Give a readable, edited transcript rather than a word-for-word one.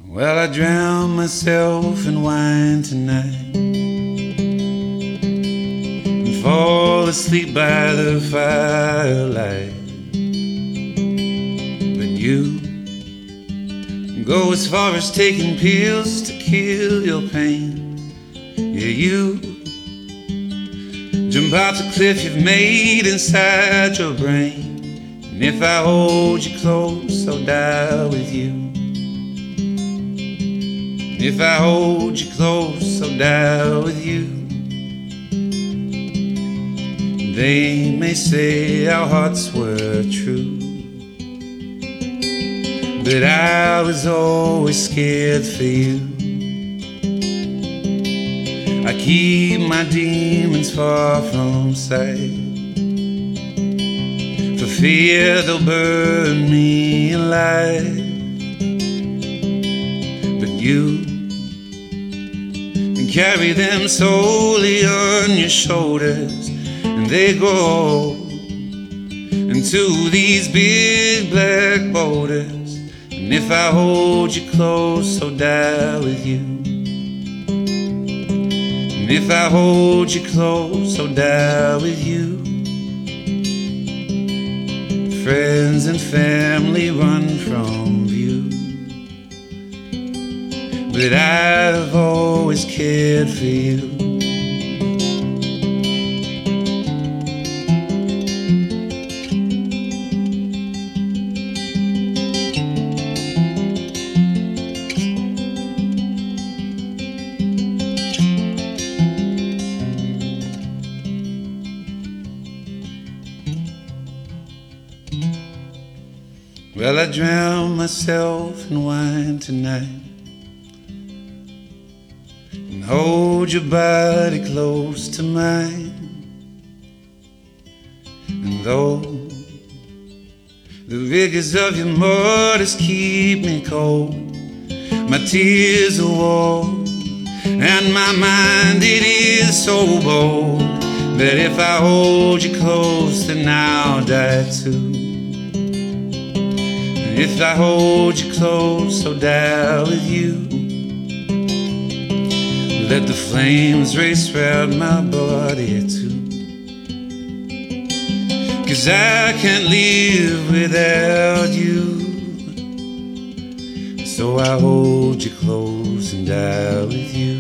Well, I drown myself in wine tonight and fall asleep by the firelight. But you go as far as taking pills to kill your pain. Yeah, you jump out the cliff you've made inside your brain. And if I hold you close, I'll die with you. If I hold you close, I'll die with you. They may say our hearts were true, but I was always scared for you. I keep my demons far from sight, for fear they'll burn me alive. But you carry them solely on your shoulders, and they go into these big black boulders. And if I hold you close, I'll die with you. And if I hold you close, I'll die with you. Friends and family run from view, but I've always cared for you. Well, I drown myself in wine tonight and hold your body close to mine. And though the rigors of your mortars keep me cold, my tears are warm and my mind, it is so bold, that if I hold you close, then I'll die too. If I hold you close, I'll die with you. Let the flames race round my body too, 'cause I can't live without you. So I hold you close and die with you.